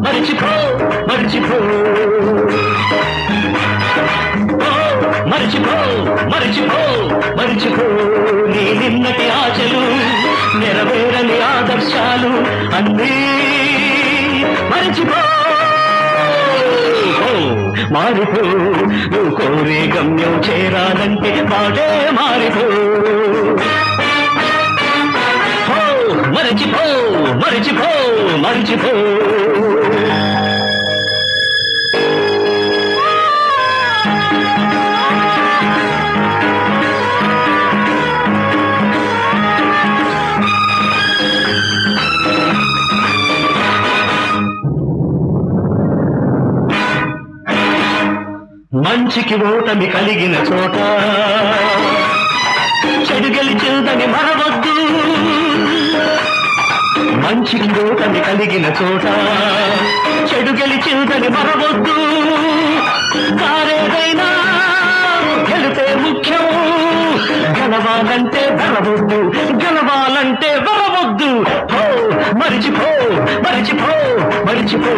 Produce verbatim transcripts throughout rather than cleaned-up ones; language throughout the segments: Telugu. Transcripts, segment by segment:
మరిచిపో మరిచిపో మరిచిపో మరిచిపో మరిచిపో నీ నిన్నటి ఆశలు నెరవేరని ఆదర్శాలు అన్నీ మరిచిపో మారిపో నువ్వు కోరే గమ్యం చేరాలంటే మాటే మారిపో మరిచిపో మరిచిపో మరిచిపో మంచికి ఓటమి కలిగిన చోట చెడు గెలిచిందని మరవద్దు మంచికి ఓటమి కలిగిన చోట చెడు గెలిచిందని మరవద్దు కారేదైనా గెలిపే ముఖ్యం గెలవాలంటే వెరవద్దు గెలవాలంటే వెరవద్దు హో మరిచిపో మరిచిపో మరిచిపో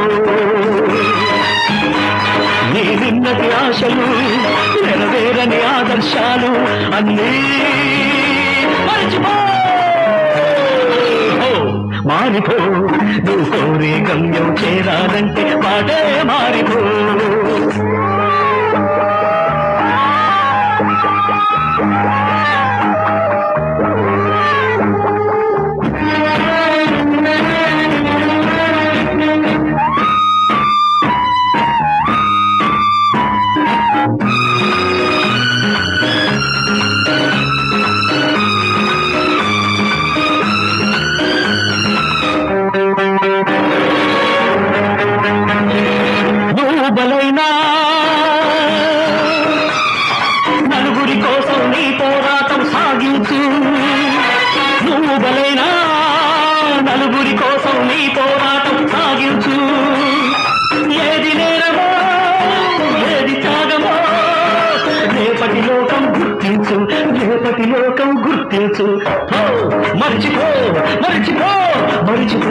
నీ నిన్నటి ఆశలు నెరవేరని ఆదర్శాలు అన్నీ మరిచిపో మారిపో నువ్వు కోరే గమ్యం చేరాలంటే మాటే మారిపో బలైనా నలుగురి కోసం నీ పోరాటం సాగించు నువ్వు బలైనా నలుగురి కోసం నీ పోరాటం సాగించు ఏది నేరమో ఏది త్యాగమో రేపటి లోకం గుర్తించు రేపటి లోకం గుర్తించు మరిచిపో మరిచిపో మరిచిపో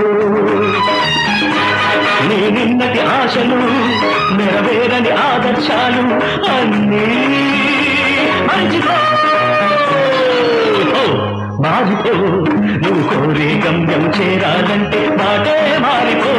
నీ నిన్నటి ఆశలు నెరవేరని ఆదర్శాలు అన్నీ మరిచిపో మారిపో నువ్వు కోరే గమ్యం చేరాలంటే మాటే మారిపో